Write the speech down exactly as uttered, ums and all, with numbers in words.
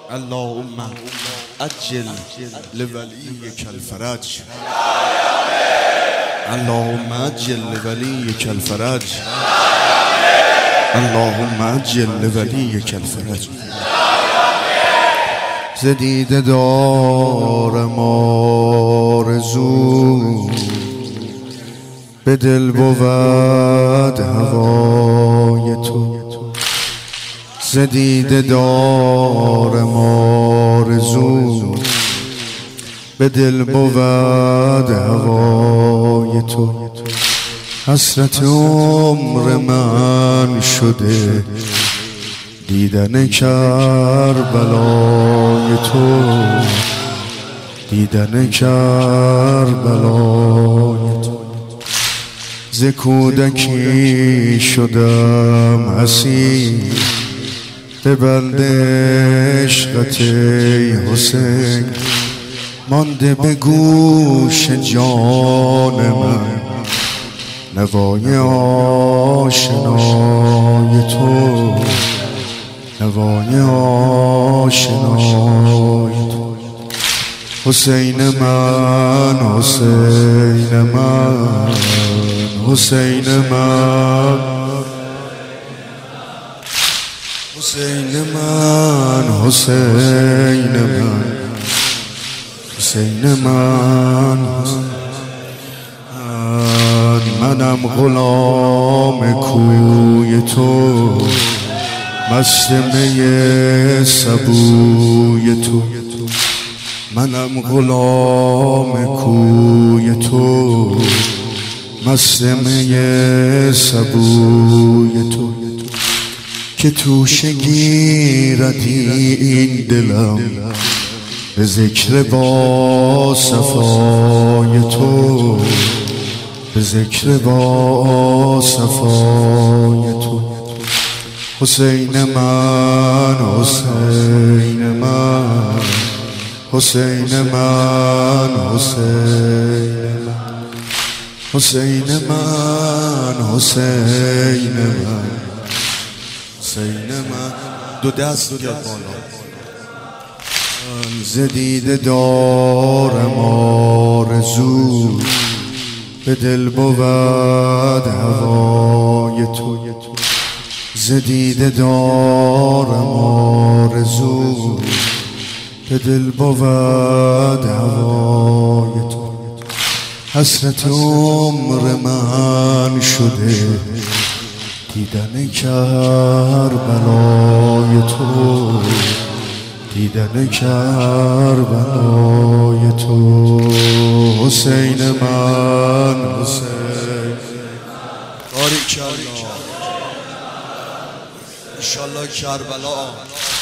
اللهم عجل لوليك الفرج، اللهم عجل لوليك الفرج، اللهم عجل لوليك الفرج. زدیده دارم آرزو، به دل بود هوای تو. زدیده دارم آرزو، به دل بود هوای تو. حسرت عمر من شده دیدن کربلای تو، دیدن کربلای تو. ز کودکی شدم اسیر به بند عشقت ای حسین، مانده به گوش جان من نوای آشنای تو، نوای آشنای تو. حسین من، حسین من، حسین من، حسین من، حسین من، حسین من. منم غلام کوی تو، مست می سبوی تو. منم غلام کوی تو، مست می سبوی تو. که توشه گیردی این دلم به ذکر با صفای تو، به ذکر با صفای تو. حسین من، حسین من، حسین من، حسین من، حسین من، حسین من، حسین من. دو دست بیاد بالا. زدیده دارم آرزو، به دل بود هوای تو. زدیده دارم آرزو، به دل بود هوای تو. حسرت عمر من شده دیدن کربلای تو، دیدن کربلای تو. حسین من، حسین باریکالله. انشالله کربلا